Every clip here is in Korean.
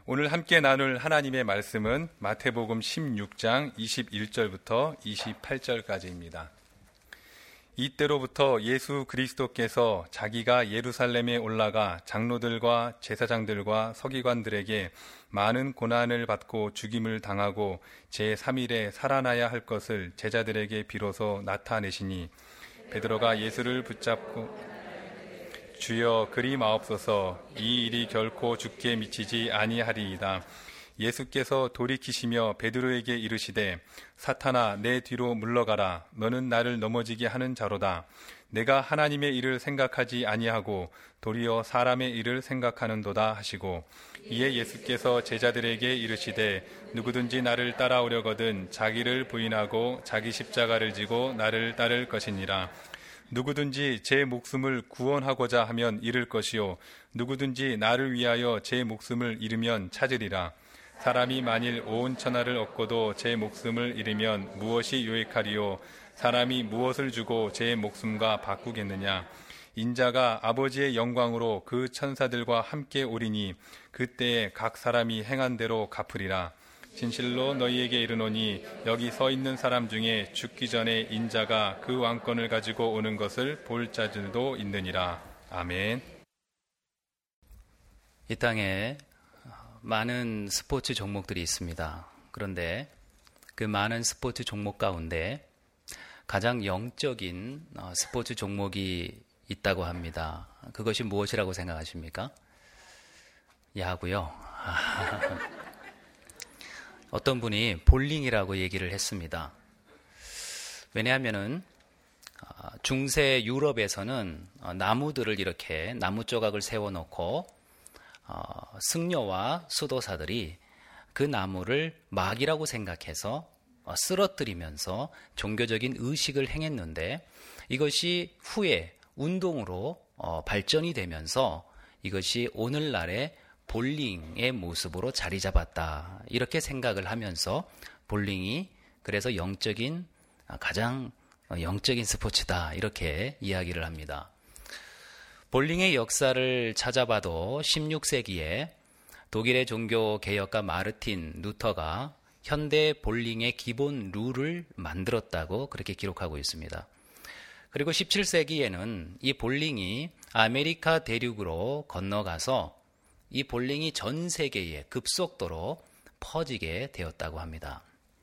오늘 함께 나눌 하나님의 말씀은 마태복음 16장 21절부터 28절까지입니다. 이때로부터 예수 그리스도께서 자기가 예루살렘에 올라가 장로들과 제사장들과 서기관들에게 많은 고난을 받고 죽임을 당하고 제3일에 살아나야 할 것을 제자들에게 비로소 나타내시니 베드로가 예수를 붙잡고 주여 그리 마옵소서, 이 일이 결코 죽게 미치지 아니하리이다. 예수께서 돌이키시며 베드로에게 이르시되 사탄아 내 뒤로 물러가라. 너는 나를 넘어지게 하는 자로다. 내가 하나님의 일을 생각하지 아니하고 도리어 사람의 일을 생각하는도다 하시고, 이에 예수께서 제자들에게 이르시되 누구든지 나를 따라오려거든 자기를 부인하고 자기 십자가를 지고 나를 따를 것이니라. 누구든지 제 목숨을 구원하고자 하면 잃을 것이요 누구든지 나를 위하여 제 목숨을 잃으면 찾으리라. 사람이 만일 온 천하를 얻고도 제 목숨을 잃으면 무엇이 유익하리요? 사람이 무엇을 주고 제 목숨과 바꾸겠느냐? 인자가 아버지의 영광으로 그 천사들과 함께 오리니 그때에 각 사람이 행한 대로 갚으리라. 진실로 너희에게 이르노니 여기 서 있는 사람 중에 죽기 전에 인자가 그 왕권을 가지고 오는 것을 볼 자들도 있느니라. 아멘. 이 땅에 많은 스포츠 종목들이 있습니다. 그런데 그 많은 스포츠 종목 가운데 가장 영적인 스포츠 종목이 있다고 합니다. 그것이 무엇이라고 생각하십니까? 야구요. 어떤 분이 볼링이라고 얘기를 했습니다. 왜냐하면은 중세 유럽에서는 나무들을 이렇게 나무 조각을 세워놓고 승려와 수도사들이 그 나무를 막이라고 생각해서 쓰러뜨리면서 종교적인 의식을 행했는데, 이것이 후에 운동으로 발전이 되면서 이것이 오늘날의 볼링의 모습으로 자리 잡았다, 이렇게 생각을 하면서 볼링이 그래서 가장 영적인 스포츠다, 이렇게 이야기를 합니다. 볼링의 역사를 찾아봐도 16세기에 독일의 종교 개혁가 마르틴 루터가 현대 볼링의 기본 룰을 만들었다고 그렇게 기록하고 있습니다. 그리고 17세기에는 이 볼링이 아메리카 대륙으로 건너가서 이 볼링이 전 세계에 급속도로 퍼지게 되었다고 합니다.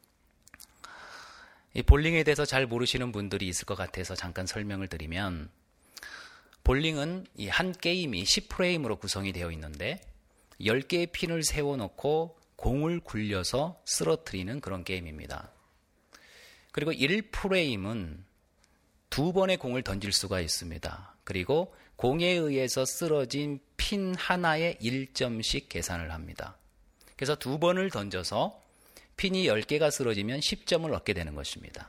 이 볼링에 대해서 잘 모르시는 분들이 있을 것 같아서 잠깐 설명을 드리면, 볼링은 이 한 게임이 10프레임으로 구성이 되어 있는데 10개의 핀을 세워놓고 공을 굴려서 쓰러뜨리는 그런 게임입니다. 그리고 1프레임은 2번의 공을 던질 수가 있습니다. 그리고 공에 의해서 쓰러진 핀 하나에 1점씩 계산을 합니다. 그래서 2번을 던져서 핀이 10개가 쓰러지면 10점을 얻게 되는 것입니다.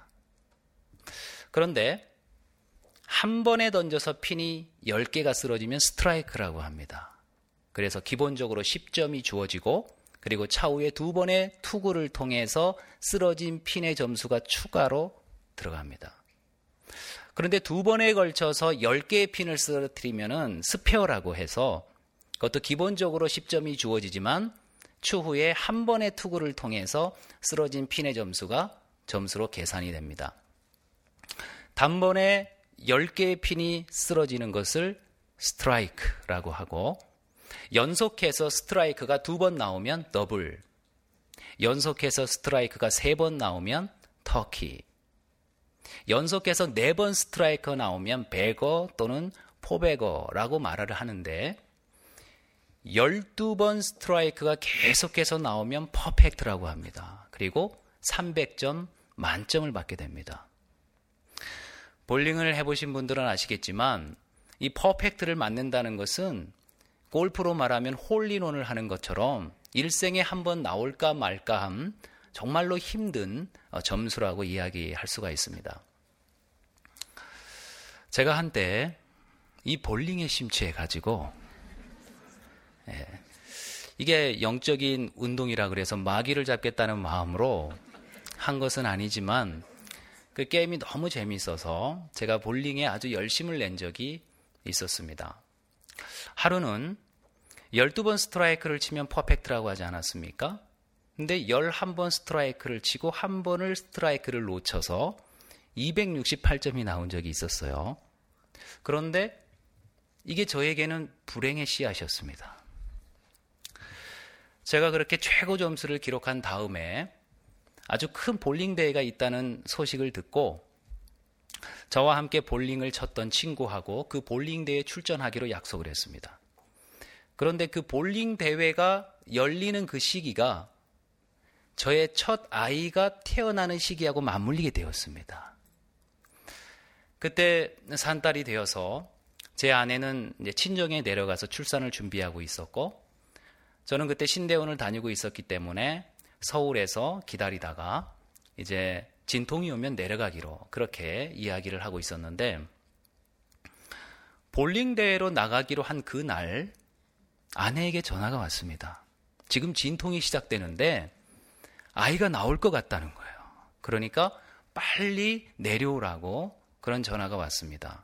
그런데 한 번에 던져서 핀이 10개가 쓰러지면 스트라이크라고 합니다. 그래서 기본적으로 10점이 주어지고, 그리고 차후에 2번의 투구를 통해서 쓰러진 핀의 점수가 추가로 들어갑니다. 그런데 2번에 걸쳐서 10개의 핀을 쓰러뜨리면은 스페어라고 해서 그것도 기본적으로 10점이 주어지지만 추후에 한 번의 투구를 통해서 쓰러진 핀의 점수가 점수로 계산이 됩니다. 단번에 10개의 핀이 쓰러지는 것을 스트라이크라고 하고, 연속해서 스트라이크가 2번 나오면 더블, 연속해서 스트라이크가 3번 나오면 터키, 연속해서 4번 스트라이크 나오면 백어 또는 포백어라고 말을 하는데, 12번 스트라이크가 계속해서 나오면 퍼펙트라고 합니다. 그리고 300점 만점을 받게 됩니다. 볼링을 해보신 분들은 아시겠지만 이 퍼펙트를 맞는다는 것은 골프로 말하면 홀인원을 하는 것처럼 일생에 한 번 나올까 말까함 정말로 힘든 점수라고 이야기할 수가 있습니다. 제가 한때 이 볼링에 심취해가지고 이게 영적인 운동이라 그래서 마귀를 잡겠다는 마음으로 한 것은 아니지만 그 게임이 너무 재미있어서 제가 볼링에 아주 열심을 낸 적이 있었습니다. 하루는 12번 스트라이크를 치면 퍼펙트라고 하지 않았습니까? 근데 11번 스트라이크를 치고 한 번을 스트라이크를 놓쳐서 268점이 나온 적이 있었어요. 그런데 이게 저에게는 불행의 씨앗이었습니다. 제가 그렇게 최고 점수를 기록한 다음에 아주 큰 볼링 대회가 있다는 소식을 듣고 저와 함께 볼링을 쳤던 친구하고 그 볼링 대회에 출전하기로 약속을 했습니다. 그런데 그 볼링 대회가 열리는 그 시기가 저의 첫 아이가 태어나는 시기하고 맞물리게 되었습니다. 그때 산딸이 되어서 제 아내는 이제 친정에 내려가서 출산을 준비하고 있었고, 저는 그때 신대원을 다니고 있었기 때문에 서울에서 기다리다가 이제 진통이 오면 내려가기로 그렇게 이야기를 하고 있었는데, 볼링 대회로 나가기로 한 그날 아내에게 전화가 왔습니다. 지금 진통이 시작되는데 아이가 나올 것 같다는 거예요. 그러니까 빨리 내려오라고 그런 전화가 왔습니다.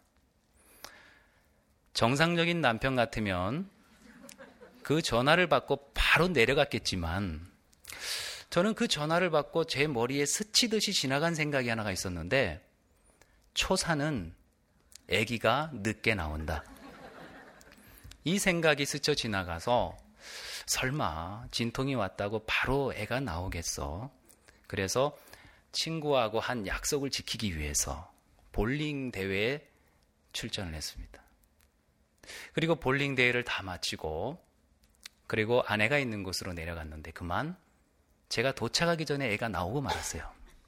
정상적인 남편 같으면 그 전화를 받고 바로 내려갔겠지만, 저는 그 전화를 받고 제 머리에 스치듯이 지나간 생각이 하나가 있었는데, 초사는 아기가 늦게 나온다. 이 생각이 스쳐 지나가서 설마 진통이 왔다고 바로 애가 나오겠어. 그래서 친구하고 한 약속을 지키기 위해서 볼링 대회에 출전을 했습니다. 그리고 볼링 대회를 다 마치고 그리고 아내가 있는 곳으로 내려갔는데 그만 제가 도착하기 전에 애가 나오고 말았어요.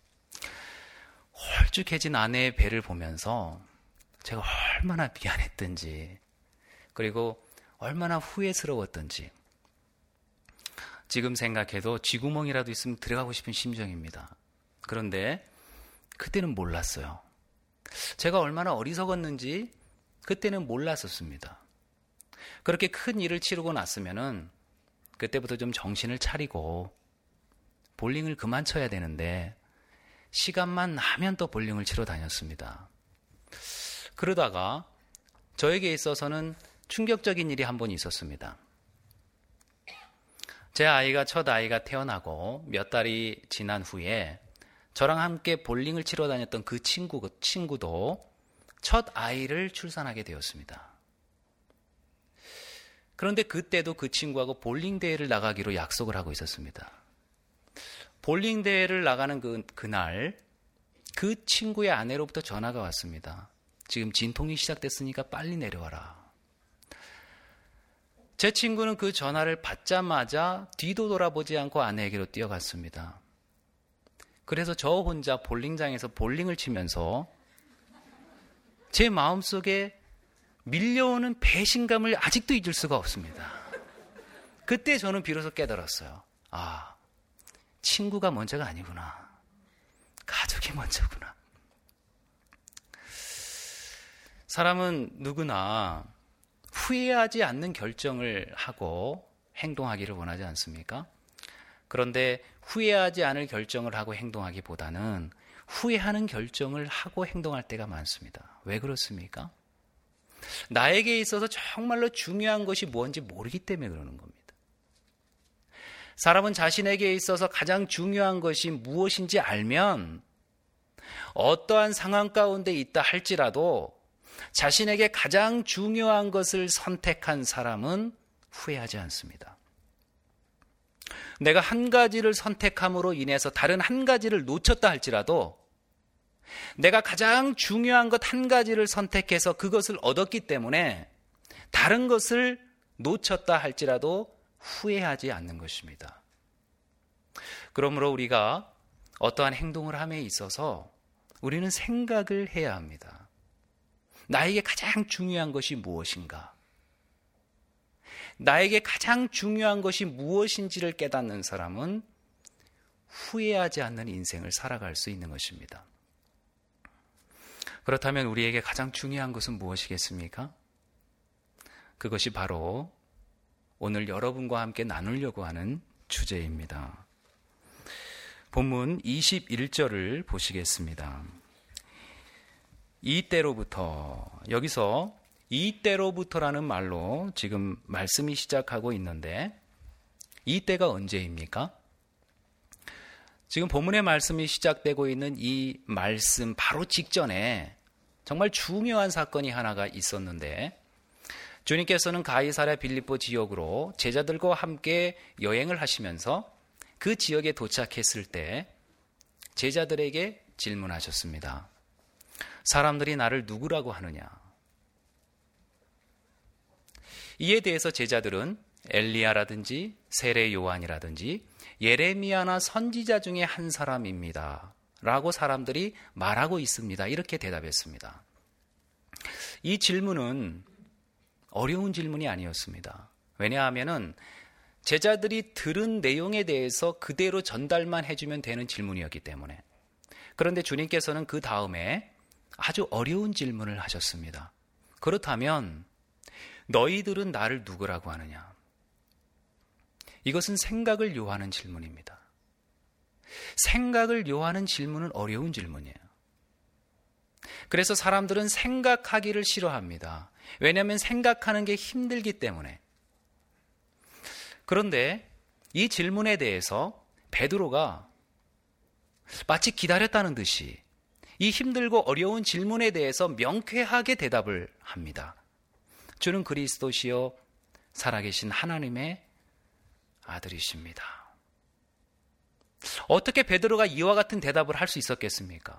홀쭉해진 아내의 배를 보면서 제가 얼마나 미안했던지 그리고 얼마나 후회스러웠던지 지금 생각해도 쥐구멍이라도 있으면 들어가고 싶은 심정입니다. 그런데 그때는 몰랐어요. 제가 얼마나 어리석었는지 그때는 몰랐었습니다. 그렇게 큰 일을 치르고 났으면은 그때부터 좀 정신을 차리고 볼링을 그만 쳐야 되는데 시간만 나면 또 볼링을 치러 다녔습니다. 그러다가 저에게 있어서는 충격적인 일이 한 번 있었습니다. 제 아이가 첫 아이가 태어나고 몇 달이 지난 후에 저랑 함께 볼링을 치러 다녔던 그 친구도 첫 아이를 출산하게 되었습니다. 그런데 그때도 그 친구하고 볼링 대회를 나가기로 약속을 하고 있었습니다. 볼링 대회를 나가는 그날 그 친구의 아내로부터 전화가 왔습니다. 지금 진통이 시작됐으니까 빨리 내려와라. 제 친구는 그 전화를 받자마자 뒤도 돌아보지 않고 아내에게로 뛰어갔습니다. 그래서 저 혼자 볼링장에서 볼링을 치면서 제 마음속에 밀려오는 배신감을 아직도 잊을 수가 없습니다. 그때 저는 비로소 깨달았어요. 아, 친구가 먼저가 아니구나. 가족이 먼저구나. 사람은 누구나 후회하지 않는 결정을 하고 행동하기를 원하지 않습니까? 그런데 후회하지 않을 결정을 하고 행동하기보다는 후회하는 결정을 하고 행동할 때가 많습니다. 왜 그렇습니까? 나에게 있어서 정말로 중요한 것이 뭔지 모르기 때문에 그러는 겁니다. 사람은 자신에게 있어서 가장 중요한 것이 무엇인지 알면 어떠한 상황 가운데 있다 할지라도 자신에게 가장 중요한 것을 선택한 사람은 후회하지 않습니다. 내가 한 가지를 선택함으로 인해서 다른 한 가지를 놓쳤다 할지라도 내가 가장 중요한 것 한 가지를 선택해서 그것을 얻었기 때문에 다른 것을 놓쳤다 할지라도 후회하지 않는 것입니다. 그러므로 우리가 어떠한 행동을 함에 있어서 우리는 생각을 해야 합니다. 나에게 가장 중요한 것이 무엇인가? 나에게 가장 중요한 것이 무엇인지를 깨닫는 사람은 후회하지 않는 인생을 살아갈 수 있는 것입니다. 그렇다면 우리에게 가장 중요한 것은 무엇이겠습니까? 그것이 바로 오늘 여러분과 함께 나누려고 하는 주제입니다. 본문 21절을 보시겠습니다. 이때로부터, 여기서 이때로부터라는 말로 지금 말씀이 시작하고 있는데 이때가 언제입니까? 지금 본문의 말씀이 시작되고 있는 이 말씀 바로 직전에 정말 중요한 사건이 하나가 있었는데 주님께서는 가이사랴 빌립보 지역으로 제자들과 함께 여행을 하시면서 그 지역에 도착했을 때 제자들에게 질문하셨습니다. 사람들이 나를 누구라고 하느냐? 이에 대해서 제자들은 엘리야라든지 세례 요한이라든지 예레미야나 선지자 중에 한 사람입니다. 라고 사람들이 말하고 있습니다. 이렇게 대답했습니다. 이 질문은 어려운 질문이 아니었습니다. 왜냐하면 제자들이 들은 내용에 대해서 그대로 전달만 해주면 되는 질문이었기 때문에. 그런데 주님께서는 그 다음에 아주 어려운 질문을 하셨습니다. 그렇다면 너희들은 나를 누구라고 하느냐? 이것은 생각을 요하는 질문입니다. 생각을 요하는 질문은 어려운 질문이에요. 그래서 사람들은 생각하기를 싫어합니다. 왜냐하면 생각하는 게 힘들기 때문에. 그런데 이 질문에 대해서 베드로가 마치 기다렸다는 듯이 이 힘들고 어려운 질문에 대해서 명쾌하게 대답을 합니다. 주는 그리스도시요 살아계신 하나님의 아들이십니다. 어떻게 베드로가 이와 같은 대답을 할 수 있었겠습니까?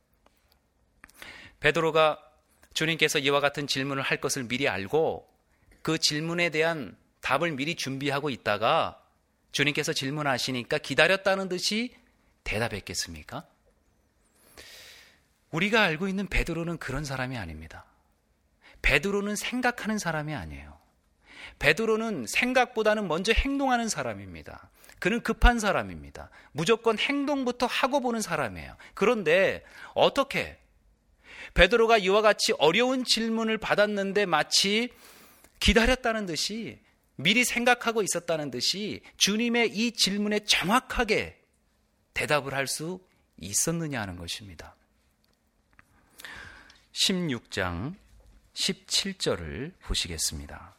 베드로가 주님께서 이와 같은 질문을 할 것을 미리 알고 그 질문에 대한 답을 미리 준비하고 있다가 주님께서 질문하시니까 기다렸다는 듯이 대답했겠습니까? 우리가 알고 있는 베드로는 그런 사람이 아닙니다. 베드로는 생각하는 사람이 아니에요. 베드로는 생각보다는 먼저 행동하는 사람입니다. 그는 급한 사람입니다. 무조건 행동부터 하고 보는 사람이에요. 그런데 어떻게 베드로가 이와 같이 어려운 질문을 받았는데 마치 기다렸다는 듯이 미리 생각하고 있었다는 듯이 주님의 이 질문에 정확하게 대답을 할 수 있었느냐 하는 것입니다. 16장 17절을 보시겠습니다.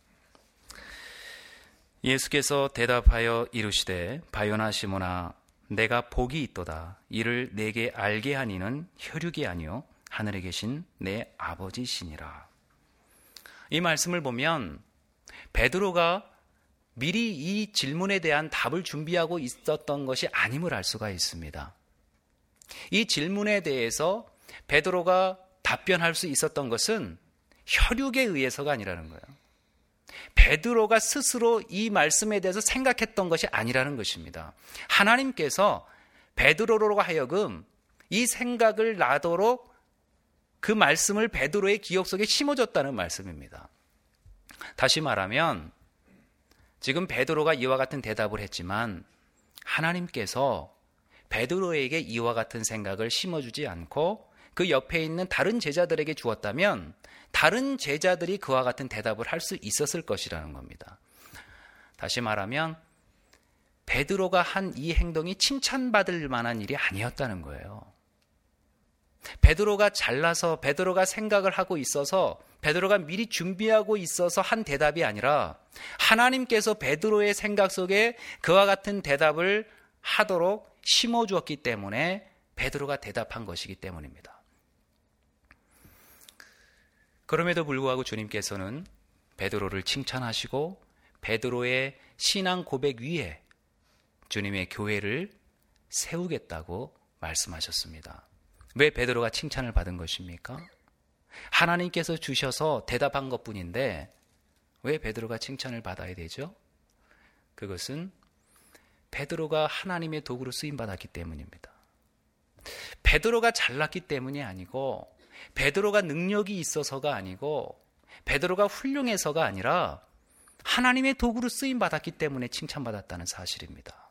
예수께서 대답하여 이르시되 바요나 시몬아 내가 복이 있도다. 이를 내게 알게 하니는 혈육이 아니요 하늘에 계신 내 아버지시니라. 이 말씀을 보면 베드로가 미리 이 질문에 대한 답을 준비하고 있었던 것이 아님을 알 수가 있습니다. 이 질문에 대해서 베드로가 답변할 수 있었던 것은 혈육에 의해서가 아니라는 거예요. 베드로가 스스로 이 말씀에 대해서 생각했던 것이 아니라는 것입니다. 하나님께서 베드로로 하여금 이 생각을 나도록 그 말씀을 베드로의 기억 속에 심어줬다는 말씀입니다. 다시 말하면 지금 베드로가 이와 같은 대답을 했지만 하나님께서 베드로에게 이와 같은 생각을 심어주지 않고 그 옆에 있는 다른 제자들에게 주었다면 다른 제자들이 그와 같은 대답을 할 수 있었을 것이라는 겁니다. 다시 말하면 베드로가 한 이 행동이 칭찬받을 만한 일이 아니었다는 거예요. 베드로가 잘나서 베드로가 생각을 하고 있어서 베드로가 미리 준비하고 있어서 한 대답이 아니라 하나님께서 베드로의 생각 속에 그와 같은 대답을 하도록 심어주었기 때문에 베드로가 대답한 것이기 때문입니다. 그럼에도 불구하고 주님께서는 베드로를 칭찬하시고 베드로의 신앙 고백 위에 주님의 교회를 세우겠다고 말씀하셨습니다. 왜 베드로가 칭찬을 받은 것입니까? 하나님께서 주셔서 대답한 것뿐인데 왜 베드로가 칭찬을 받아야 되죠? 그것은 베드로가 하나님의 도구로 쓰임받았기 때문입니다. 베드로가 잘났기 때문이 아니고 베드로가 능력이 있어서가 아니고 베드로가 훌륭해서가 아니라 하나님의 도구로 쓰임받았기 때문에 칭찬받았다는 사실입니다.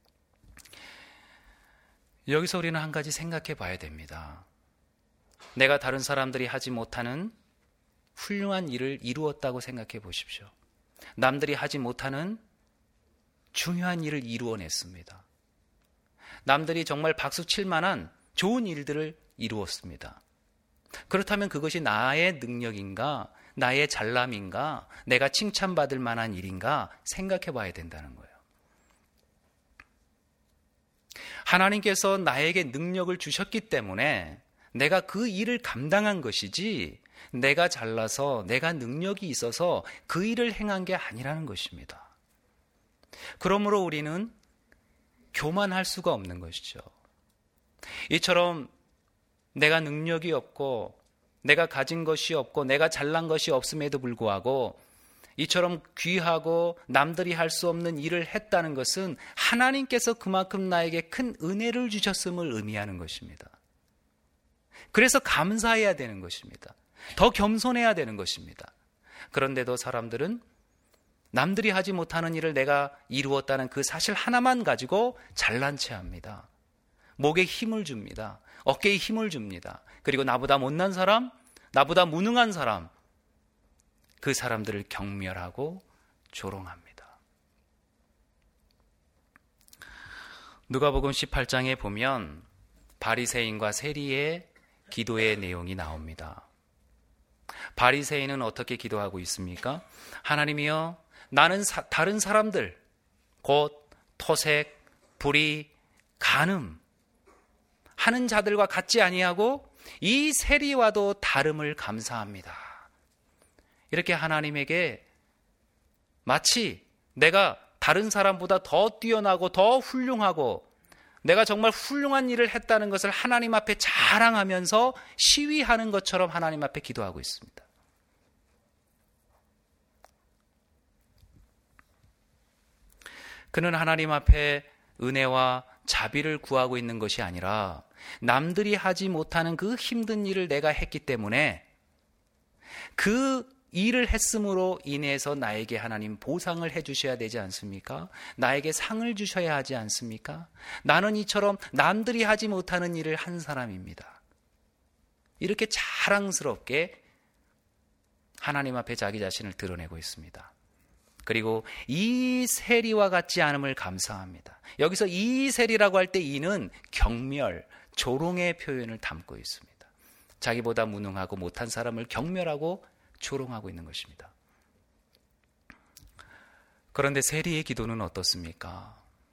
여기서 우리는 한 가지 생각해 봐야 됩니다. 내가 다른 사람들이 하지 못하는 훌륭한 일을 이루었다고 생각해 보십시오. 남들이 하지 못하는 중요한 일을 이루어냈습니다. 남들이 정말 박수 칠 만한 좋은 일들을 이루었습니다. 그렇다면 그것이 나의 능력인가, 나의 잘남인가, 내가 칭찬받을 만한 일인가 생각해 봐야 된다는 거예요. 하나님께서 나에게 능력을 주셨기 때문에 내가 그 일을 감당한 것이지, 내가 잘나서 내가 능력이 있어서 그 일을 행한 게 아니라는 것입니다. 그러므로 우리는 교만할 수가 없는 것이죠. 이처럼 내가 능력이 없고 내가 가진 것이 없고 내가 잘난 것이 없음에도 불구하고 이처럼 귀하고 남들이 할 수 없는 일을 했다는 것은 하나님께서 그만큼 나에게 큰 은혜를 주셨음을 의미하는 것입니다. 그래서 감사해야 되는 것입니다. 더 겸손해야 되는 것입니다. 그런데도 사람들은 남들이 하지 못하는 일을 내가 이루었다는 그 사실 하나만 가지고 잘난 체 합니다. 목에 힘을 줍니다. 어깨에 힘을 줍니다. 그리고 나보다 못난 사람, 나보다 무능한 사람, 그 사람들을 경멸하고 조롱합니다. 누가복음 18장에 보면 바리새인과 세리의 기도의 내용이 나옵니다. 바리새인은 어떻게 기도하고 있습니까? 하나님이여, 나는 다른 사람들, 곧 토색, 불의, 간음 하는 자들과 같지 아니하고 이 세리와도 다름을 감사합니다. 이렇게 하나님에게 마치 내가 다른 사람보다 더 뛰어나고 더 훌륭하고 내가 정말 훌륭한 일을 했다는 것을 하나님 앞에 자랑하면서 시위하는 것처럼 하나님 앞에 기도하고 있습니다. 그는 하나님 앞에 은혜와 자비를 구하고 있는 것이 아니라 남들이 하지 못하는 그 힘든 일을 내가 했기 때문에 그 일을 했음으로 인해서 나에게 하나님 보상을 해주셔야 되지 않습니까? 나에게 상을 주셔야 하지 않습니까? 나는 이처럼 남들이 하지 못하는 일을 한 사람입니다. 이렇게 자랑스럽게 하나님 앞에 자기 자신을 드러내고 있습니다. 그리고 이 세리와 같지 않음을 감사합니다. 여기서 이 세리라고 할 때 이는 경멸, 조롱의 표현을 담고 있습니다. 자기보다 무능하고 못한 사람을 경멸하고 조롱하고 있는 것입니다. 그런데 세리의 기도는 어떻습니까?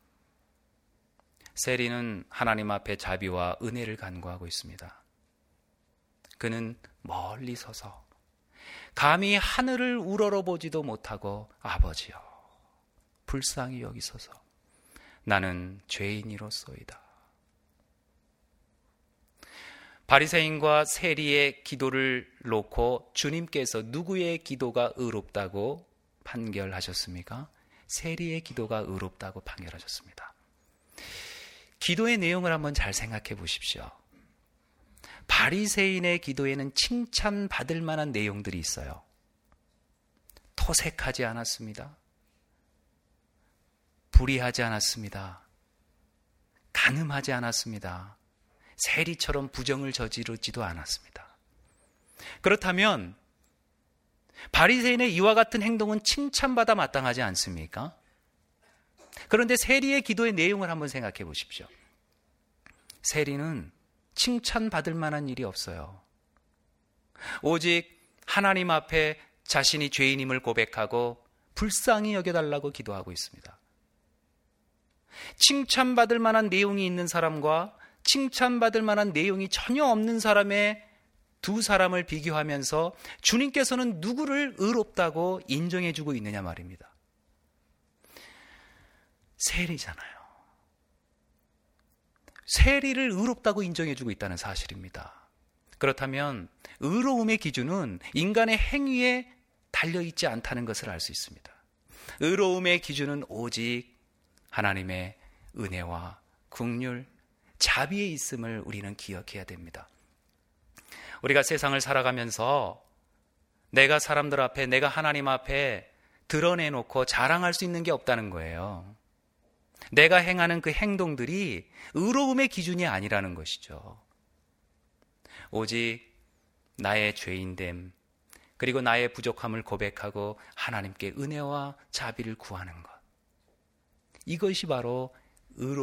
세리는 하나님 앞에 자비와 은혜를 간구하고 있습니다. 그는 멀리 서서 감히 하늘을 우러러보지도 못하고 아버지여 불쌍히 여기소서 나는 죄인이로소이다. 바리새인과 세리의 기도를 놓고 주님께서 누구의 기도가 의롭다고 판결하셨습니까? 세리의 기도가 의롭다고 판결하셨습니다. 기도의 내용을 한번 잘 생각해 보십시오. 바리새인의 기도에는 칭찬받을 만한 내용들이 있어요. 토색하지 않았습니다. 불의하지 않았습니다. 간음하지 않았습니다. 세리처럼 부정을 저지르지도 않았습니다. 그렇다면 바리새인의 이와 같은 행동은 칭찬받아 마땅하지 않습니까? 그런데 세리의 기도의 내용을 한번 생각해 보십시오. 세리는 칭찬받을 만한 일이 없어요. 오직 하나님 앞에 자신이 죄인임을 고백하고 불쌍히 여겨달라고 기도하고 있습니다. 칭찬받을 만한 내용이 있는 사람과 칭찬받을 만한 내용이 전혀 없는 사람의 두 사람을 비교하면서 주님께서는 누구를 의롭다고 인정해주고 있느냐 말입니다. 세리잖아요. 세리를 의롭다고 인정해주고 있다는 사실입니다. 그렇다면 의로움의 기준은 인간의 행위에 달려있지 않다는 것을 알 수 있습니다. 의로움의 기준은 오직 하나님의 은혜와 긍휼, 자비에 있음을 우리는 기억해야 됩니다. 우리가 세상을 살아가면서 내가 사람들 앞에, 내가 하나님 앞에 드러내놓고 자랑할 수 있는 게 없다는 거예요. 내가 행하는 그 행동들이 의로움의 기준이 아니라는 것이죠. 오직 나의 죄인됨, 그리고 나의 부족함을 고백하고 하나님께 은혜와 자비를 구하는 것. 이것이 바로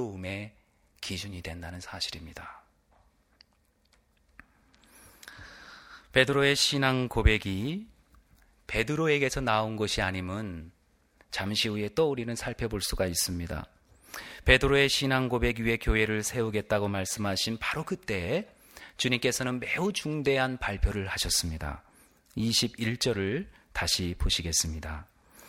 의로움의 기준이 된다는 사실입니다. 베드로의 신앙 고백이 베드로에게서 나온 것이 아님은 잠시 후에 또 우리는 살펴볼 수가 있습니다. 베드로의 신앙 고백 위에 교회를 세우겠다고 말씀하신 바로 그때 주님께서는 매우 중대한 발표를 하셨습니다. 21절을 다시 보시겠습니다.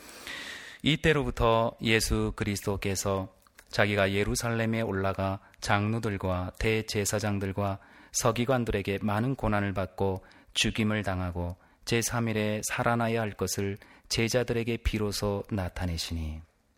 이때로부터 예수 그리스도께서 자기가 예루살렘에 올라가 장로들과 대제사장들과 서기관들에게 많은 고난을 받고 죽임을 당하고 제3일에 살아나야 할 것을 제자들에게 비로소 나타내시니.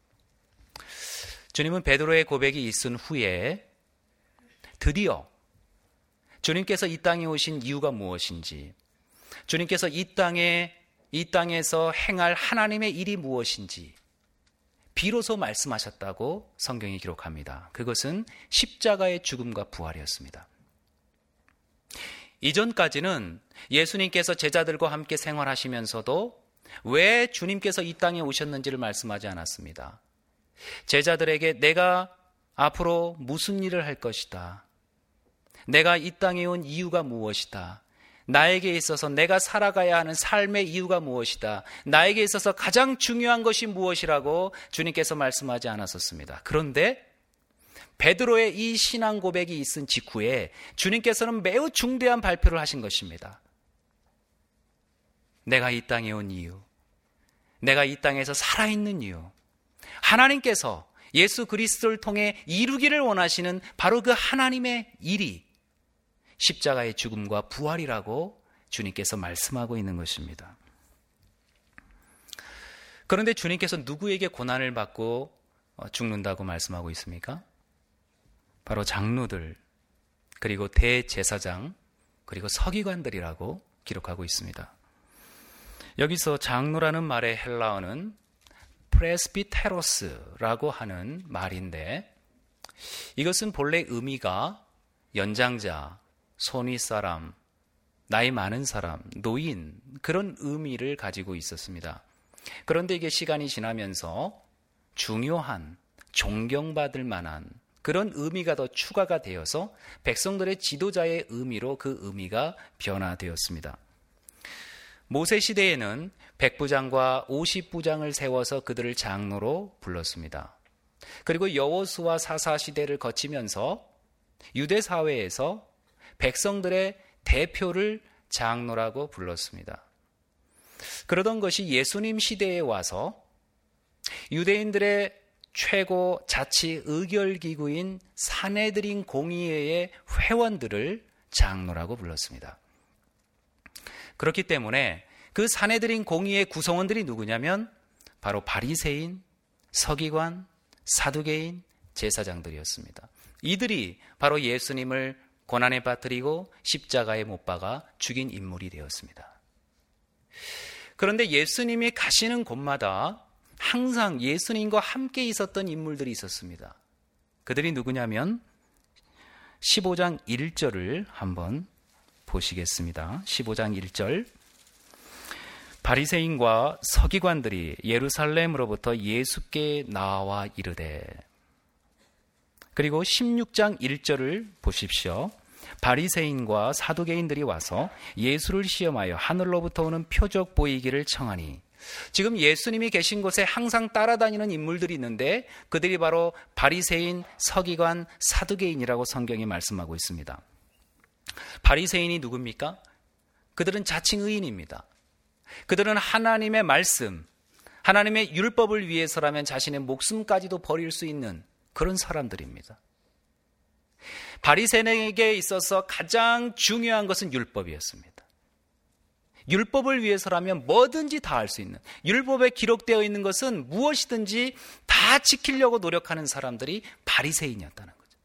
주님은 베드로의 고백이 있은 후에 드디어 주님께서 이 땅에 오신 이유가 무엇인지, 주님께서 이 땅에서 행할 하나님의 일이 무엇인지 비로소 말씀하셨다고 성경이 기록합니다. 그것은 십자가의 죽음과 부활이었습니다. 이전까지는 예수님께서 제자들과 함께 생활하시면서도 왜 주님께서 이 땅에 오셨는지를 말씀하지 않았습니다. 제자들에게 내가 앞으로 무슨 일을 할 것이다, 내가 이 땅에 온 이유가 무엇이다, 나에게 있어서 내가 살아가야 하는 삶의 이유가 무엇이다, 나에게 있어서 가장 중요한 것이 무엇이라고 주님께서 말씀하지 않았었습니다. 그런데 베드로의 이 신앙 고백이 있은 직후에 주님께서는 매우 중대한 발표를 하신 것입니다. 내가 이 땅에 온 이유, 내가 이 땅에서 살아있는 이유, 하나님께서 예수 그리스도를 통해 이루기를 원하시는 바로 그 하나님의 일이 십자가의 죽음과 부활이라고 주님께서 말씀하고 있는 것입니다. 그런데 주님께서 누구에게 고난을 받고 죽는다고 말씀하고 있습니까? 바로 장로들, 그리고 대제사장, 그리고 서기관들이라고 기록하고 있습니다. 여기서 장로라는 말의 헬라어는 프레스비테로스라고 하는 말인데, 이것은 본래 의미가 연장자, 손윗 사람, 나이 많은 사람, 노인, 그런 의미를 가지고 있었습니다. 그런데 이게 시간이 지나면서 중요한, 존경받을 만한 그런 의미가 더 추가가 되어서 백성들의 지도자의 의미로 그 의미가 변화되었습니다. 모세 시대에는 100부장과 50부장을 세워서 그들을 장로로 불렀습니다. 그리고 여호수아 사사 시대를 거치면서 유대 사회에서 백성들의 대표를 장로라고 불렀습니다. 그러던 것이 예수님 시대에 와서 유대인들의 최고 자치 의결기구인 산헤드린 공의회의 회원들을 장로라고 불렀습니다. 그렇기 때문에 그 산헤드린 공의회 구성원들이 누구냐면 바로 바리새인, 서기관, 사두개인, 제사장들이었습니다. 이들이 바로 예수님을 고난에 빠뜨리고 십자가에 못 박아 죽인 인물이 되었습니다. 그런데 예수님이 가시는 곳마다 항상 예수님과 함께 있었던 인물들이 있었습니다. 그들이 누구냐면 15장 1절을 한번 보시겠습니다. 15장 1절. 바리새인과 서기관들이 예루살렘으로부터 예수께 나와 이르되. 그리고 16장 1절을 보십시오. 바리새인과 사두개인들이 와서 예수를 시험하여 하늘로부터 오는 표적 보이기를 청하니. 지금 예수님이 계신 곳에 항상 따라다니는 인물들이 있는데 그들이 바로 바리새인, 서기관, 사두개인이라고 성경이 말씀하고 있습니다. 바리새인이 누굽니까? 그들은 자칭 의인입니다. 그들은 하나님의 말씀, 하나님의 율법을 위해서라면 자신의 목숨까지도 버릴 수 있는 그런 사람들입니다. 바리새인에게 있어서 가장 중요한 것은 율법이었습니다. 율법을 위해서라면 뭐든지 다 할 수 있는, 율법에 기록되어 있는 것은 무엇이든지 다 지키려고 노력하는 사람들이 바리새인이었다는 거죠.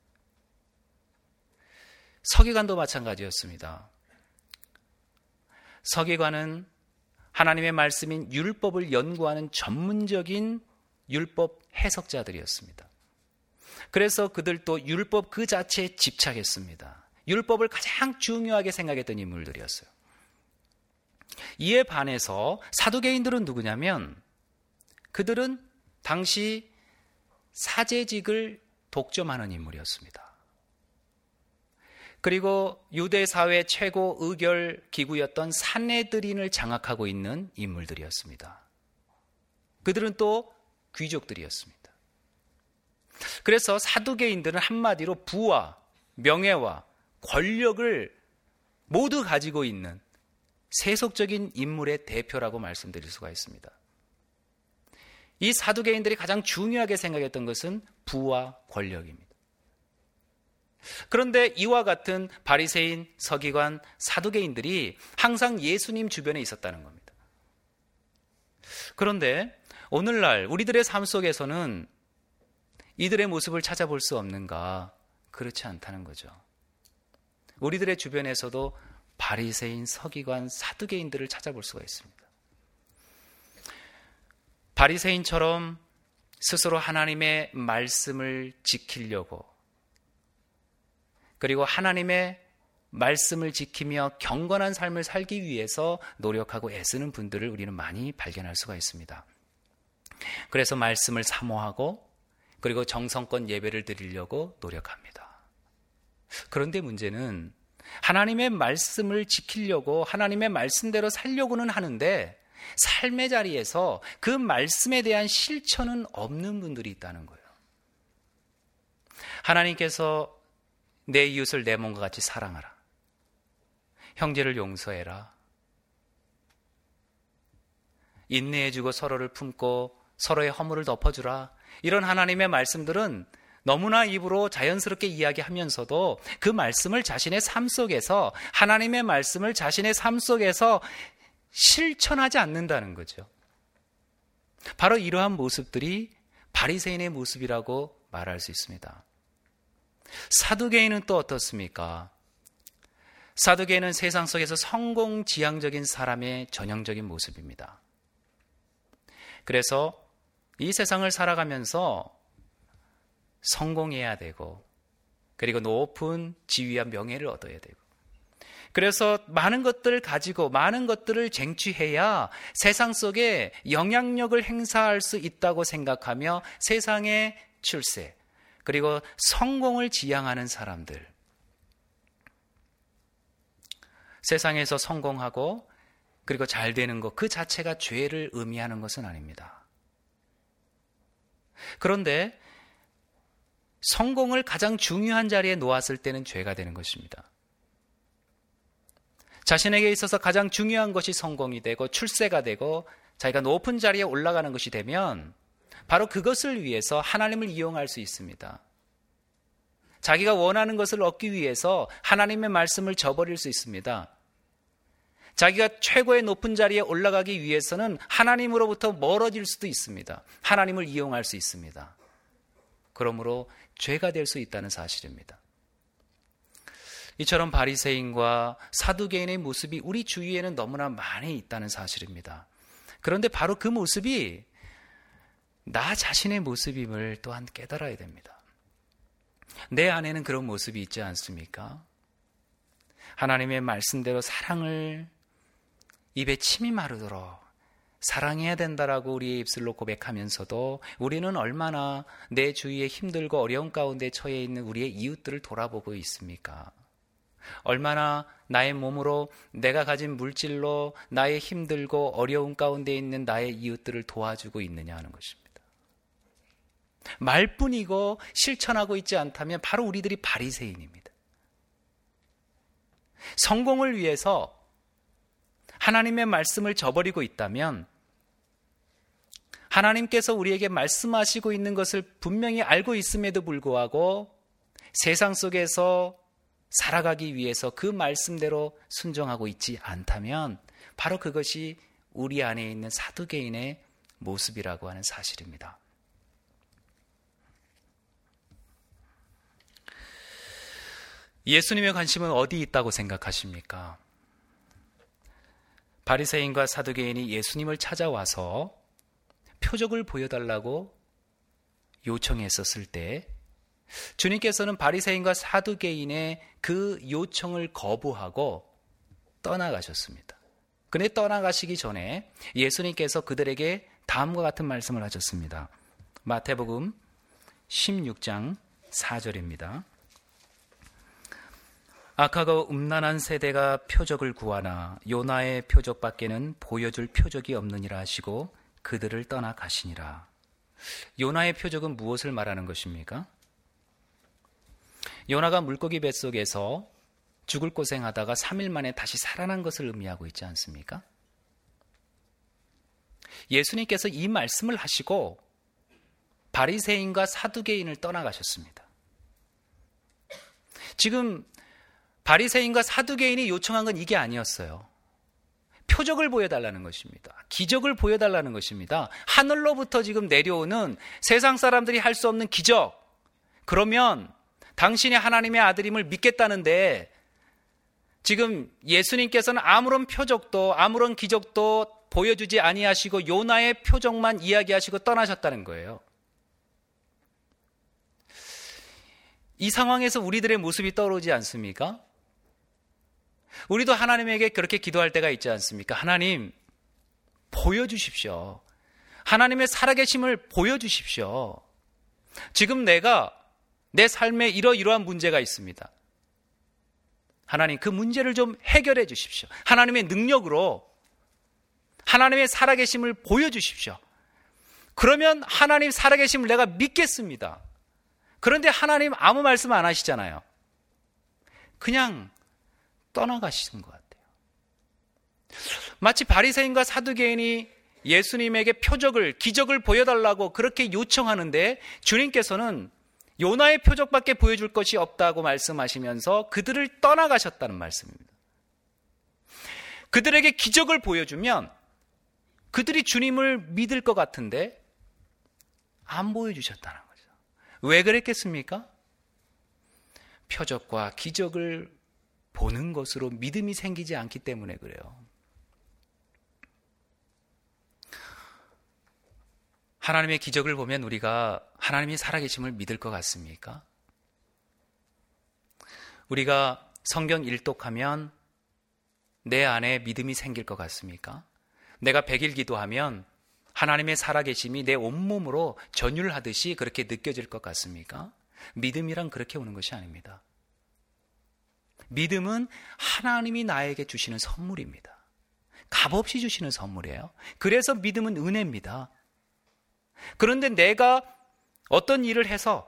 서기관도 마찬가지였습니다. 서기관은 하나님의 말씀인 율법을 연구하는 전문적인 율법 해석자들이었습니다. 그래서 그들도 율법 그 자체에 집착했습니다. 율법을 가장 중요하게 생각했던 인물들이었어요. 이에 반해서 사두개인들은 누구냐면 그들은 당시 사제직을 독점하는 인물이었습니다. 그리고 유대 사회 최고 의결 기구였던 산헤드린을 장악하고 있는 인물들이었습니다. 그들은 또 귀족들이었습니다. 그래서 사두개인들은 한마디로 부와 명예와 권력을 모두 가지고 있는 세속적인 인물의 대표라고 말씀드릴 수가 있습니다. 이 사두개인들이 가장 중요하게 생각했던 것은 부와 권력입니다. 그런데 이와 같은 바리새인, 서기관, 사두개인들이 항상 예수님 주변에 있었다는 겁니다. 그런데 오늘날 우리들의 삶 속에서는 이들의 모습을 찾아볼 수 없는가? 그렇지 않다는 거죠. 우리들의 주변에서도 바리새인, 서기관, 사두개인들을 찾아볼 수가 있습니다. 바리새인처럼 스스로 하나님의 말씀을 지키려고, 그리고 하나님의 말씀을 지키며 경건한 삶을 살기 위해서 노력하고 애쓰는 분들을 우리는 많이 발견할 수가 있습니다. 그래서 말씀을 사모하고 그리고 정성껏 예배를 드리려고 노력합니다. 그런데 문제는 하나님의 말씀을 지키려고 하나님의 말씀대로 살려고는 하는데 삶의 자리에서 그 말씀에 대한 실천은 없는 분들이 있다는 거예요. 하나님께서 내 이웃을 내 몸과 같이 사랑하라. 형제를 용서해라. 인내해주고 서로를 품고 서로의 허물을 덮어주라. 이런 하나님의 말씀들은 너무나 입으로 자연스럽게 이야기하면서도 그 말씀을 자신의 삶 속에서, 하나님의 말씀을 자신의 삶 속에서 실천하지 않는다는 거죠. 바로 이러한 모습들이 바리새인의 모습이라고 말할 수 있습니다. 사두개인은 또 어떻습니까? 사두개인은 세상 속에서 성공지향적인 사람의 전형적인 모습입니다. 그래서 이 세상을 살아가면서 성공해야 되고, 그리고 높은 지위와 명예를 얻어야 되고, 그래서 많은 것들을 가지고 많은 것들을 쟁취해야 세상 속에 영향력을 행사할 수 있다고 생각하며 세상의 출세, 그리고 성공을 지향하는 사람들. 세상에서 성공하고 그리고 잘 되는 것, 그 자체가 죄를 의미하는 것은 아닙니다. 그런데 성공을 가장 중요한 자리에 놓았을 때는 죄가 되는 것입니다. 자신에게 있어서 가장 중요한 것이 성공이 되고 출세가 되고 자기가 높은 자리에 올라가는 것이 되면 바로 그것을 위해서 하나님을 이용할 수 있습니다. 자기가 원하는 것을 얻기 위해서 하나님의 말씀을 저버릴 수 있습니다. 자기가 최고의 높은 자리에 올라가기 위해서는 하나님으로부터 멀어질 수도 있습니다. 하나님을 이용할 수 있습니다. 그러므로 죄가 될 수 있다는 사실입니다. 이처럼 바리새인과 사두개인의 모습이 우리 주위에는 너무나 많이 있다는 사실입니다. 그런데 바로 그 모습이 나 자신의 모습임을 또한 깨달아야 됩니다. 내 안에는 그런 모습이 있지 않습니까? 하나님의 말씀대로 사랑을 입에 침이 마르도록 사랑해야 된다라고 우리의 입술로 고백하면서도 우리는 얼마나 내 주위에 힘들고 어려운 가운데 처해 있는 우리의 이웃들을 돌아보고 있습니까? 얼마나 나의 몸으로, 내가 가진 물질로 나의 힘들고 어려운 가운데 있는 나의 이웃들을 도와주고 있느냐 하는 것입니다. 말뿐이고 실천하고 있지 않다면 바로 우리들이 바리새인입니다. 성공을 위해서 하나님의 말씀을 저버리고 있다면, 하나님께서 우리에게 말씀하시고 있는 것을 분명히 알고 있음에도 불구하고 세상 속에서 살아가기 위해서 그 말씀대로 순종하고 있지 않다면 바로 그것이 우리 안에 있는 사두개인의 모습이라고 하는 사실입니다. 예수님의 관심은 어디 있다고 생각하십니까? 바리새인과 사두개인이 예수님을 찾아와서 표적을 보여달라고 요청했었을 때 주님께서는 바리새인과 사두개인의 그 요청을 거부하고 떠나가셨습니다. 그런데 떠나가시기 전에 예수님께서 그들에게 다음과 같은 말씀을 하셨습니다. 마태복음 16장 4절입니다. 악하고 음란한 세대가 표적을 구하나 요나의 표적밖에는 보여줄 표적이 없느니라 하시고 그들을 떠나 가시니라. 요나의 표적은 무엇을 말하는 것입니까? 요나가 물고기 뱃속에서 죽을 고생하다가 3일 만에 다시 살아난 것을 의미하고 있지 않습니까? 예수님께서 이 말씀을 하시고 바리새인과 사두개인을 떠나가셨습니다. 지금 바리새인과 사두개인이 요청한 건 이게 아니었어요. 표적을 보여달라는 것입니다. 기적을 보여달라는 것입니다. 하늘로부터 지금 내려오는 세상 사람들이 할 수 없는 기적. 그러면 당신이 하나님의 아들임을 믿겠다는데 지금 예수님께서는 아무런 표적도 아무런 기적도 보여주지 아니하시고 요나의 표적만 이야기하시고 떠나셨다는 거예요. 이 상황에서 우리들의 모습이 떠오르지 않습니까? 우리도 하나님에게 그렇게 기도할 때가 있지 않습니까? 하나님, 보여주십시오. 하나님의 살아계심을 보여주십시오. 지금 내가 내 삶에 이러이러한 문제가 있습니다. 하나님, 그 문제를 좀 해결해 주십시오. 하나님의 능력으로 하나님의 살아계심을 보여주십시오. 그러면 하나님 살아계심을 내가 믿겠습니다. 그런데 하나님 아무 말씀 안 하시잖아요. 그냥 떠나가시는 것 같아요. 마치 바리새인과 사두개인이 예수님에게 표적을, 기적을 보여달라고 그렇게 요청하는데 주님께서는 요나의 표적밖에 보여줄 것이 없다고 말씀하시면서 그들을 떠나가셨다는 말씀입니다. 그들에게 기적을 보여주면 그들이 주님을 믿을 것 같은데 안 보여주셨다는 거죠. 왜 그랬겠습니까? 표적과 기적을 보는 것으로 믿음이 생기지 않기 때문에 그래요. 하나님의 기적을 보면 우리가 하나님이 살아계심을 믿을 것 같습니까? 우리가 성경 일독하면 내 안에 믿음이 생길 것 같습니까? 내가 100일 기도하면 하나님의 살아계심이 내 온몸으로 전율하듯이 그렇게 느껴질 것 같습니까? 믿음이란 그렇게 오는 것이 아닙니다. 믿음은 하나님이 나에게 주시는 선물입니다. 값없이 주시는 선물이에요. 그래서 믿음은 은혜입니다. 그런데 내가 어떤 일을 해서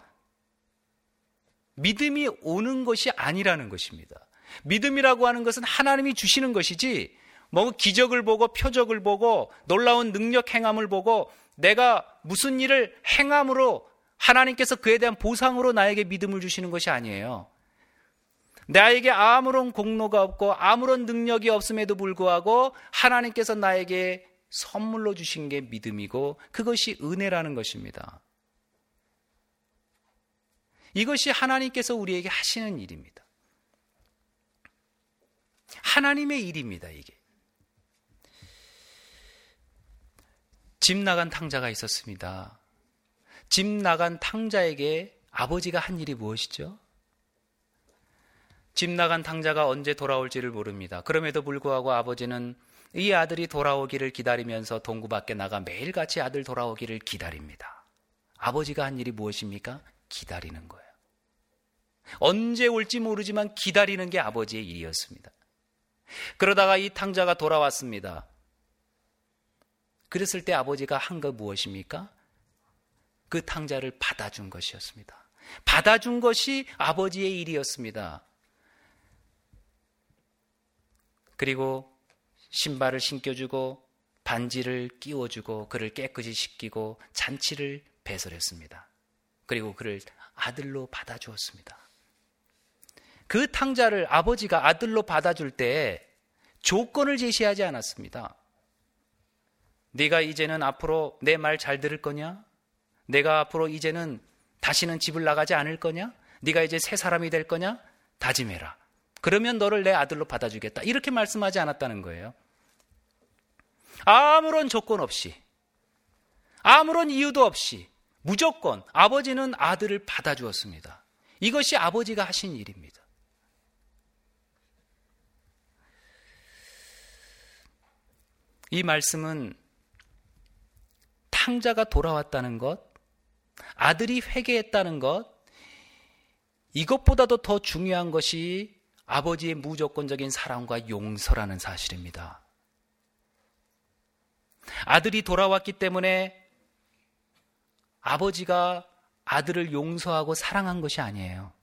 믿음이 오는 것이 아니라는 것입니다. 믿음이라고 하는 것은 하나님이 주시는 것이지 뭐 기적을 보고 표적을 보고 놀라운 능력 행함을 보고 내가 무슨 일을 행함으로 하나님께서 그에 대한 보상으로 나에게 믿음을 주시는 것이 아니에요. 나에게 아무런 공로가 없고 아무런 능력이 없음에도 불구하고 하나님께서 나에게 선물로 주신 게 믿음이고 그것이 은혜라는 것입니다. 이것이 하나님께서 우리에게 하시는 일입니다. 하나님의 일입니다, 이게. 집 나간 탕자가 있었습니다. 집 나간 탕자에게 아버지가 한 일이 무엇이죠? 집 나간 탕자가 언제 돌아올지를 모릅니다. 그럼에도 불구하고 아버지는 이 아들이 돌아오기를 기다리면서 동구 밖에 나가 매일같이 아들 돌아오기를 기다립니다. 아버지가 한 일이 무엇입니까? 기다리는 거예요. 언제 올지 모르지만 기다리는 게 아버지의 일이었습니다. 그러다가 이 탕자가 돌아왔습니다. 그랬을 때 아버지가 한 거 무엇입니까? 그 탕자를 받아준 것이었습니다. 받아준 것이 아버지의 일이었습니다. 그리고 신발을 신겨주고 반지를 끼워주고 그를 깨끗이 씻기고 잔치를 배설했습니다. 그리고 그를 아들로 받아주었습니다. 그 탕자를 아버지가 아들로 받아줄 때 조건을 제시하지 않았습니다. 네가 이제는 앞으로 내 말 잘 들을 거냐? 내가 앞으로 이제는 다시는 집을 나가지 않을 거냐? 네가 이제 새 사람이 될 거냐? 다짐해라. 그러면 너를 내 아들로 받아주겠다. 이렇게 말씀하지 않았다는 거예요. 아무런 조건 없이, 아무런 이유도 없이 무조건 아버지는 아들을 받아주었습니다. 이것이 아버지가 하신 일입니다. 이 말씀은 탕자가 돌아왔다는 것, 아들이 회개했다는 것, 이것보다도 더 중요한 것이 아버지의 무조건적인 사랑과 용서라는 사실입니다. 아들이 돌아왔기 때문에 아버지가 아들을 용서하고 사랑한 것이 아니에요.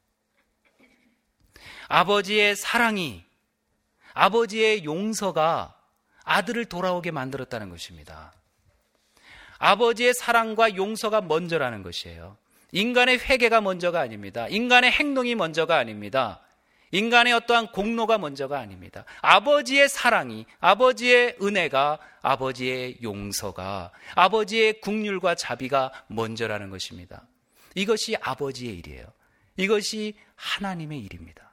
아버지의 사랑이, 아버지의 용서가 아들을 돌아오게 만들었다는 것입니다. 아버지의 사랑과 용서가 먼저라는 것이에요. 인간의 회개가 먼저가 아닙니다. 인간의 행동이 먼저가 아닙니다. 인간의 어떠한 공로가 먼저가 아닙니다. 아버지의 사랑이, 아버지의 은혜가, 아버지의 용서가, 아버지의 긍휼과 자비가 먼저라는 것입니다. 이것이 아버지의 일이에요. 이것이 하나님의 일입니다.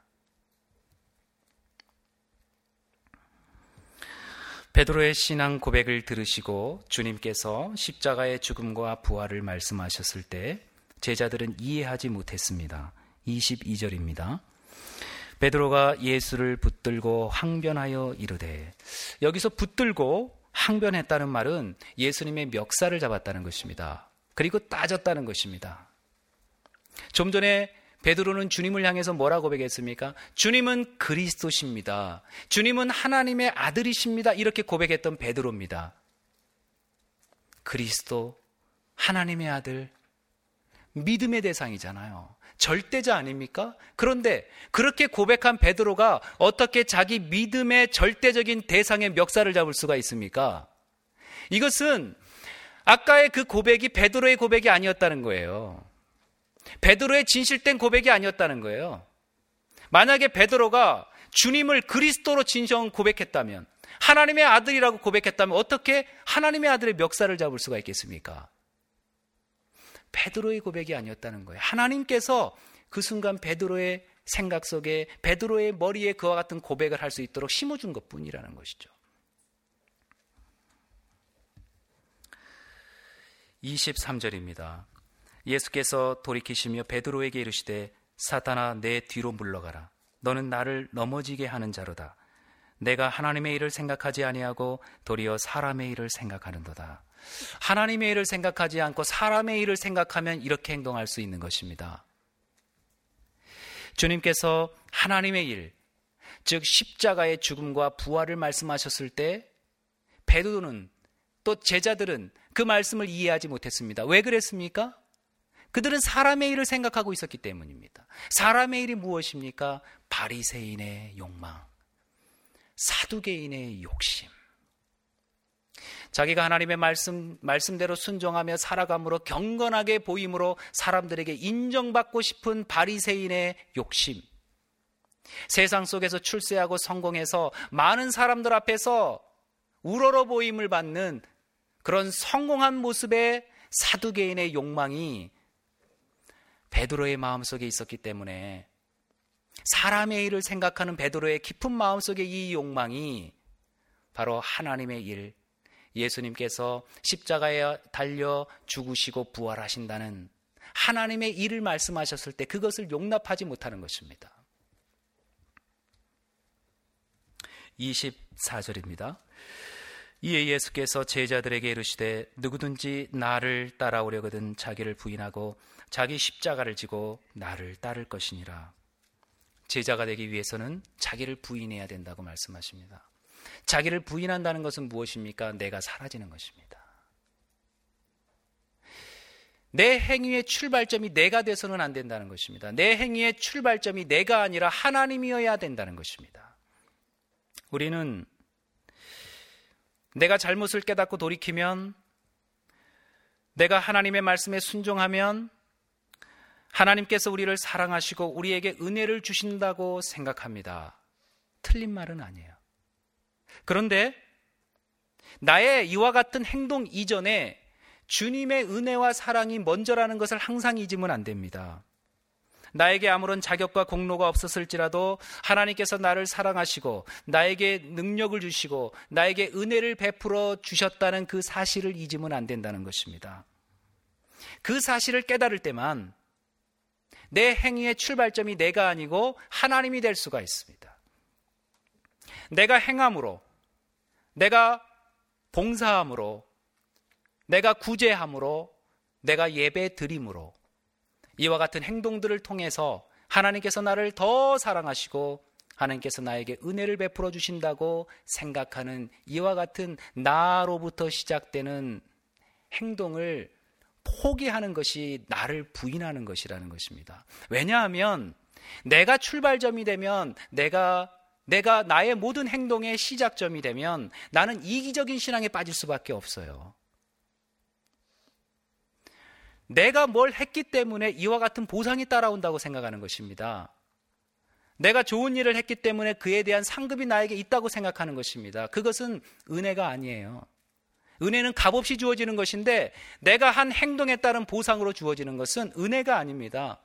베드로의 신앙 고백을 들으시고 주님께서 십자가의 죽음과 부활을 말씀하셨을 때 제자들은 이해하지 못했습니다. 22절입니다. 베드로가 예수를 붙들고 항변하여 이르되, 여기서 붙들고 항변했다는 말은 예수님의 멱살을 잡았다는 것입니다. 그리고 따졌다는 것입니다. 좀 전에 베드로는 주님을 향해서 뭐라고 고백했습니까? 주님은 그리스도십니다. 주님은 하나님의 아들이십니다. 이렇게 고백했던 베드로입니다. 그리스도, 하나님의 아들, 믿음의 대상이잖아요. 절대자 아닙니까? 그런데 그렇게 고백한 베드로가 어떻게 자기 믿음의 절대적인 대상의 멱살을 잡을 수가 있습니까? 이것은 아까의 그 고백이 베드로의 고백이 아니었다는 거예요. 베드로의 진실된 고백이 아니었다는 거예요. 만약에 베드로가 주님을 그리스도로 진정 고백했다면, 하나님의 아들이라고 고백했다면 어떻게 하나님의 아들의 멱살을 잡을 수가 있겠습니까? 베드로의 고백이 아니었다는 거예요. 하나님께서 그 순간 베드로의 생각 속에, 베드로의 머리에 그와 같은 고백을 할 수 있도록 심어준 것뿐이라는 것이죠. 23절입니다. 예수께서 돌이키시며 베드로에게 이르시되, 사탄아, 내 뒤로 물러가라. 너는 나를 넘어지게 하는 자로다. 내가 하나님의 일을 생각하지 아니하고 도리어 사람의 일을 생각하는도다. 하나님의 일을 생각하지 않고 사람의 일을 생각하면 이렇게 행동할 수 있는 것입니다. 주님께서 하나님의 일, 즉 십자가의 죽음과 부활을 말씀하셨을 때 베드로는, 또 제자들은 그 말씀을 이해하지 못했습니다. 왜 그랬습니까? 그들은 사람의 일을 생각하고 있었기 때문입니다. 사람의 일이 무엇입니까? 바리새인의 욕망, 사두개인의 욕심. 자기가 하나님의 말씀대로 순종하며 살아감으로, 경건하게 보임으로 사람들에게 인정받고 싶은 바리새인의 욕심. 세상 속에서 출세하고 성공해서 많은 사람들 앞에서 우러러 보임을 받는 그런 성공한 모습의 사두개인의 욕망이 베드로의 마음속에 있었기 때문에, 사람의 일을 생각하는 베드로의 깊은 마음속에 이 욕망이 바로 하나님의 일, 예수님께서 십자가에 달려 죽으시고 부활하신다는 하나님의 일을 말씀하셨을 때 그것을 용납하지 못하는 것입니다. 24절입니다. 이에 예수께서 제자들에게 이르시되, 누구든지 나를 따라오려거든 자기를 부인하고 자기 십자가를 지고 나를 따를 것이니라. 제자가 되기 위해서는 자기를 부인해야 된다고 말씀하십니다. 자기를 부인한다는 것은 무엇입니까? 내가 사라지는 것입니다. 내 행위의 출발점이 내가 돼서는 안 된다는 것입니다. 내 행위의 출발점이 내가 아니라 하나님이어야 된다는 것입니다. 우리는 내가 잘못을 깨닫고 돌이키면, 내가 하나님의 말씀에 순종하면 하나님께서 우리를 사랑하시고 우리에게 은혜를 주신다고 생각합니다. 틀린 말은 아니에요. 그런데 나의 이와 같은 행동 이전에 주님의 은혜와 사랑이 먼저라는 것을 항상 잊으면 안 됩니다. 나에게 아무런 자격과 공로가 없었을지라도 하나님께서 나를 사랑하시고 나에게 능력을 주시고 나에게 은혜를 베풀어 주셨다는 그 사실을 잊으면 안 된다는 것입니다. 그 사실을 깨달을 때만 내 행위의 출발점이 내가 아니고 하나님이 될 수가 있습니다. 내가 행함으로, 내가 봉사함으로, 내가 구제함으로, 내가 예배 드림으로, 이와 같은 행동들을 통해서 하나님께서 나를 더 사랑하시고 하나님께서 나에게 은혜를 베풀어 주신다고 생각하는 이와 같은 나로부터 시작되는 행동을 포기하는 것이 나를 부인하는 것이라는 것입니다. 왜냐하면 내가 출발점이 되면 내가 나의 모든 행동의 시작점이 되면 나는 이기적인 신앙에 빠질 수밖에 없어요. 내가 뭘 했기 때문에 이와 같은 보상이 따라온다고 생각하는 것입니다. 내가 좋은 일을 했기 때문에 그에 대한 상급이 나에게 있다고 생각하는 것입니다. 그것은 은혜가 아니에요. 은혜는 값없이 주어지는 것인데 내가 한 행동에 따른 보상으로 주어지는 것은 은혜가 아닙니다.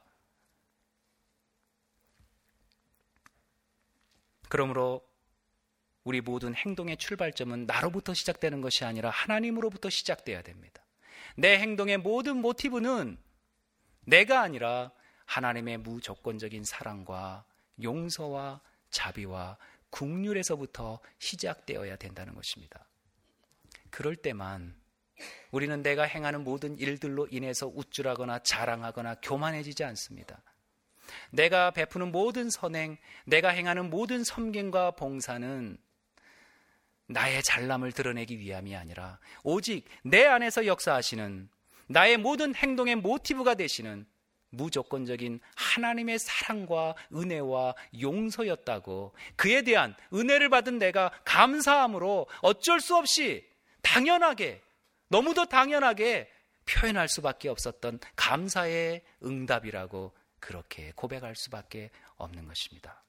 그러므로 우리 모든 행동의 출발점은 나로부터 시작되는 것이 아니라 하나님으로부터 시작돼야 됩니다. 내 행동의 모든 모티브는 내가 아니라 하나님의 무조건적인 사랑과 용서와 자비와 긍휼에서부터 시작되어야 된다는 것입니다. 그럴 때만 우리는 내가 행하는 모든 일들로 인해서 우쭐하거나 자랑하거나 교만해지지 않습니다. 내가 베푸는 모든 선행, 내가 행하는 모든 섬김과 봉사는 나의 잘남을 드러내기 위함이 아니라 오직 내 안에서 역사하시는 나의 모든 행동의 모티브가 되시는 무조건적인 하나님의 사랑과 은혜와 용서였다고, 그에 대한 은혜를 받은 내가 감사함으로 어쩔 수 없이 당연하게, 너무도 당연하게 표현할 수밖에 없었던 감사의 응답이라고 그렇게 고백할 수밖에 없는 것입니다.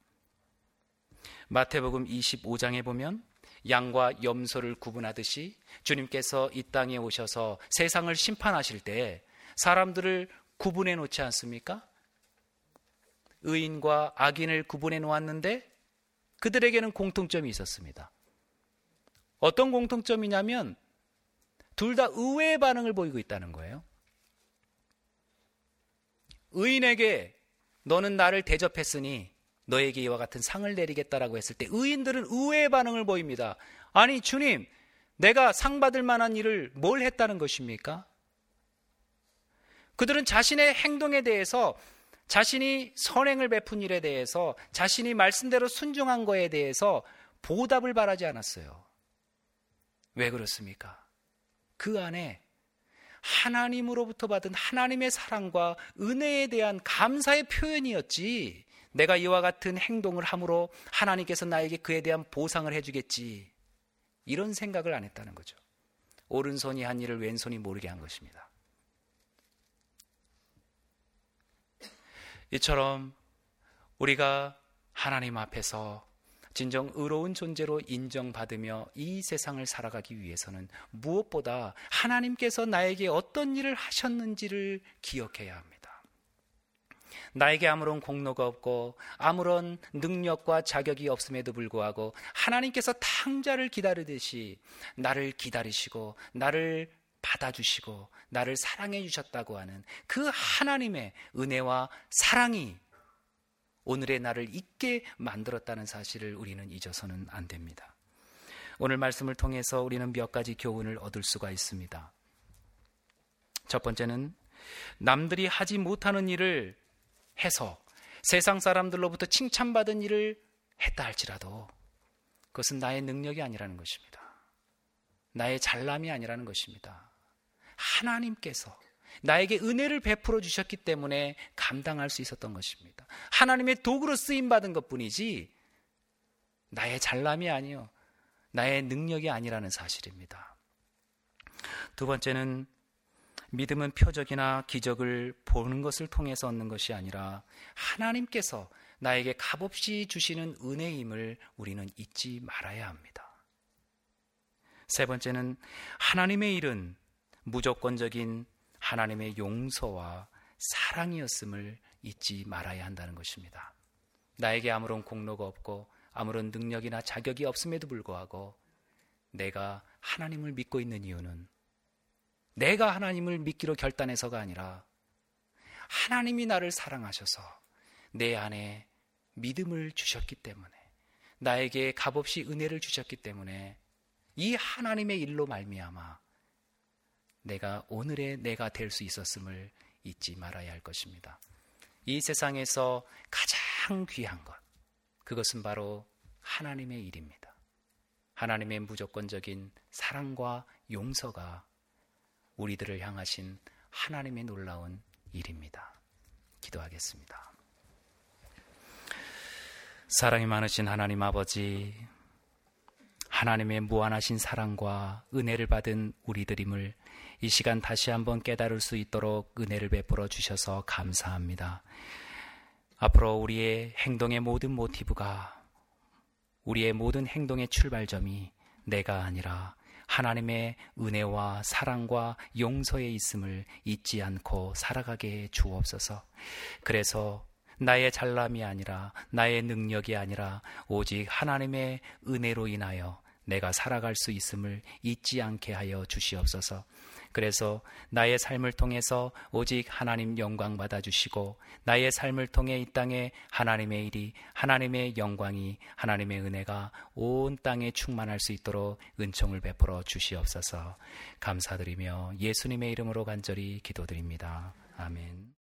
마태복음 25장에 보면 양과 염소를 구분하듯이 주님께서 이 땅에 오셔서 세상을 심판하실 때 사람들을 구분해 놓지 않습니까? 의인과 악인을 구분해 놓았는데 그들에게는 공통점이 있었습니다. 어떤 공통점이냐면 둘 다 의외의 반응을 보이고 있다는 거예요. 의인에게 너는 나를 대접했으니 너에게 이와 같은 상을 내리겠다라고 했을 때 의인들은 의외의 반응을 보입니다. 아니 주님, 내가 상 받을 만한 일을 뭘 했다는 것입니까? 그들은 자신의 행동에 대해서, 자신이 선행을 베푼 일에 대해서, 자신이 말씀대로 순종한 거에 대해서 보답을 바라지 않았어요. 왜 그렇습니까? 그 안에 하나님으로부터 받은 하나님의 사랑과 은혜에 대한 감사의 표현이었지, 내가 이와 같은 행동을 함으로 하나님께서 나에게 그에 대한 보상을 해주겠지, 이런 생각을 안 했다는 거죠. 오른손이 한 일을 왼손이 모르게 한 것입니다. 이처럼 우리가 하나님 앞에서 진정 의로운 존재로 인정받으며 이 세상을 살아가기 위해서는 무엇보다 하나님께서 나에게 어떤 일을 하셨는지를 기억해야 합니다. 나에게 아무런 공로가 없고 아무런 능력과 자격이 없음에도 불구하고 하나님께서 탕자를 기다리듯이 나를 기다리시고 나를 받아주시고 나를 사랑해 주셨다고 하는 그 하나님의 은혜와 사랑이 오늘의 나를 있게 만들었다는 사실을 우리는 잊어서는 안 됩니다. 오늘 말씀을 통해서 우리는 몇 가지 교훈을 얻을 수가 있습니다. 첫 번째는 남들이 하지 못하는 일을 해서 세상 사람들로부터 칭찬받은 일을 했다 할지라도 그것은 나의 능력이 아니라는 것입니다. 나의 잘남이 아니라는 것입니다. 하나님께서 나에게 은혜를 베풀어 주셨기 때문에 감당할 수 있었던 것입니다. 하나님의 도구로 쓰임받은 것뿐이지 나의 잘남이 아니요, 나의 능력이 아니라는 사실입니다. 두 번째는 믿음은 표적이나 기적을 보는 것을 통해서 얻는 것이 아니라 하나님께서 나에게 값없이 주시는 은혜임을 우리는 잊지 말아야 합니다. 세 번째는 하나님의 일은 무조건적인 하나님의 용서와 사랑이었음을 잊지 말아야 한다는 것입니다. 나에게 아무런 공로가 없고 아무런 능력이나 자격이 없음에도 불구하고 내가 하나님을 믿고 있는 이유는 내가 하나님을 믿기로 결단해서가 아니라 하나님이 나를 사랑하셔서 내 안에 믿음을 주셨기 때문에, 나에게 값없이 은혜를 주셨기 때문에 이 하나님의 일로 말미암아 내가 오늘의 내가 될 수 있었음을 잊지 말아야 할 것입니다. 이 세상에서 가장 귀한 것, 그것은 바로 하나님의 일입니다. 하나님의 무조건적인 사랑과 용서가 우리들을 향하신 하나님의 놀라운 일입니다. 기도하겠습니다. 사랑이 많으신 하나님 아버지, 하나님의 무한하신 사랑과 은혜를 받은 우리들임을 이 시간 다시 한번 깨달을 수 있도록 은혜를 베풀어 주셔서 감사합니다. 앞으로 우리의 행동의 모든 모티브가, 우리의 모든 행동의 출발점이 내가 아니라 하나님의 은혜와 사랑과 용서에 있음을 잊지 않고 살아가게 해 주옵소서. 그래서 나의 잘남이 아니라, 나의 능력이 아니라 오직 하나님의 은혜로 인하여 내가 살아갈 수 있음을 잊지 않게 하여 주시옵소서. 그래서 나의 삶을 통해서 오직 하나님 영광 받아주시고, 나의 삶을 통해 이 땅에 하나님의 일이, 하나님의 영광이, 하나님의 은혜가 온 땅에 충만할 수 있도록 은총을 베풀어 주시옵소서. 감사드리며 예수님의 이름으로 간절히 기도드립니다. 아멘.